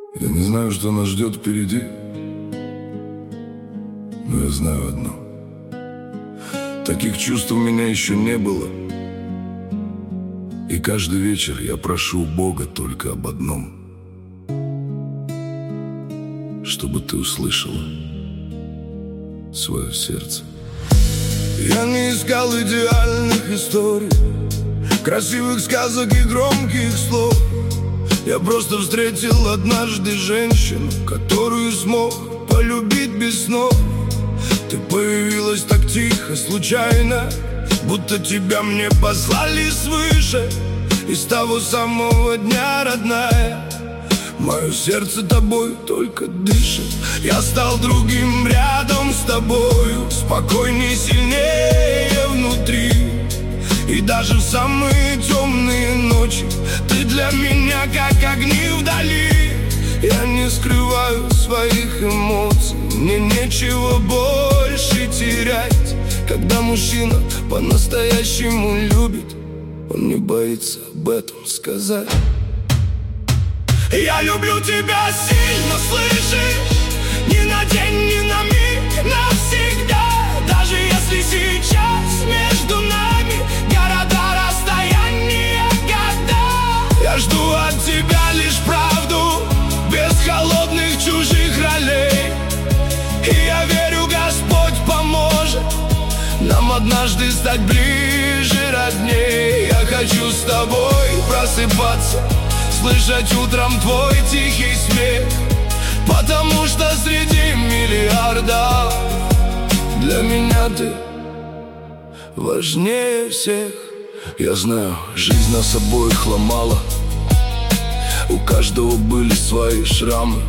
Я не знаю, что нас ждет впереди, но я знаю одно: таких чувств у меня еще не было. И каждый вечер я прошу у Бога только об одном: чтобы ты услышала свое сердце. Я не искал идеальных историй, красивых сказок и громких слов. Я просто встретил однажды женщину, которую смог полюбить без снов. Ты появилась так тихо, случайно, будто тебя мне послали свыше. И с того самого дня, родная, мое сердце тобой только дышит. Я стал другим рядом с тобою, спокойней, сильнее внутри. И даже в самые темные ночи ты для меня как огни вдали. Я не скрываю своих эмоций, мне нечего больше терять. Когда мужчина по-настоящему любит, он не боится об этом сказать. Я люблю тебя сильно, слышишь? Ни на день, ни на миг, навсегда. Даже если сейчас между нами города, расстояния, года. Я жду от тебя лишь правду, без холодных чужих ролей. И я верю, Господь поможет нам однажды стать ближе, родней. Я хочу с тобой просыпаться, слышать утром твой тихий смех, потому что среди миллиардов для меня ты важнее всех. Я знаю, жизнь нас обоих ломала, у каждого были свои шрамы,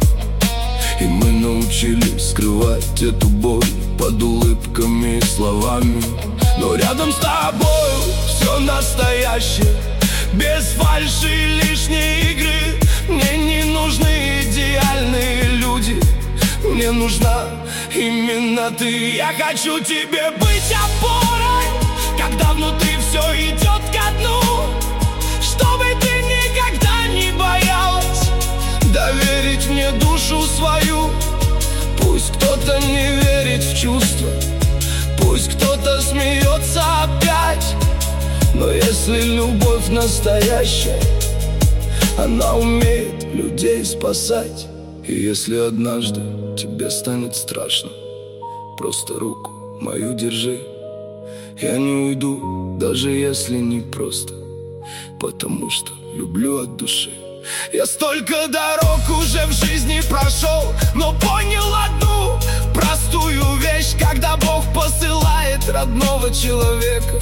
и мы научились скрывать эту боль под улыбками и словами. Но рядом с тобою все настоящее, без фальши и лишней игры. Мне не нужны идеальные люди, мне нужна именно ты. Я хочу тебе быть опорой, когда внутри все идет ко дну, чтобы ты никогда не боялась доверить мне душу свою. Пусть кто-то не верит в чувства, пусть кто-то смеется опять, но если любовь настоящая, она умеет людей спасать. И если однажды тебе станет страшно, просто руку мою держи. Я не уйду, даже если не просто, потому что люблю от души. Я столько дорог уже в жизни прошел, но понял одну простую вещь: когда Бог посылает родного человека,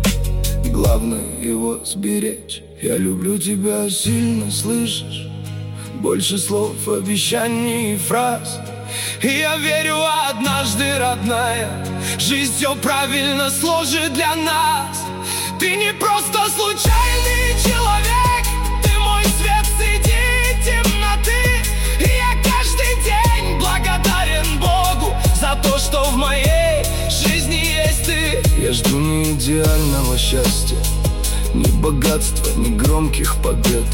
главное его сберечь. Я люблю тебя сильно, слышишь? Больше слов, обещаний и фраз. И я верю, однажды, родная, жизнь все правильно сложит для нас. Ты не просто случайный человек, ты мой свет среди темноты. И я каждый день благодарен Богу за то, что в моей жизни есть ты. Я жду не идеального счастья, ни богатства, ни громких побед.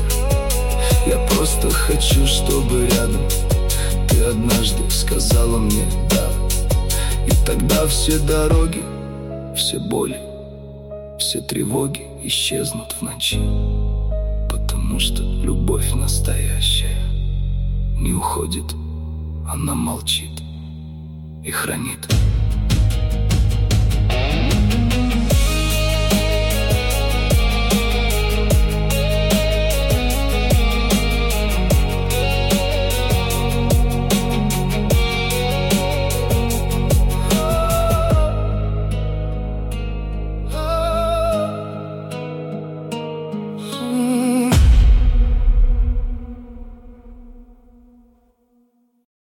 Я просто хочу, чтобы рядом ты однажды сказала мне «да». И тогда все дороги, все боли, все тревоги исчезнут в ночи, потому что любовь настоящая не уходит, она молчит и хранит.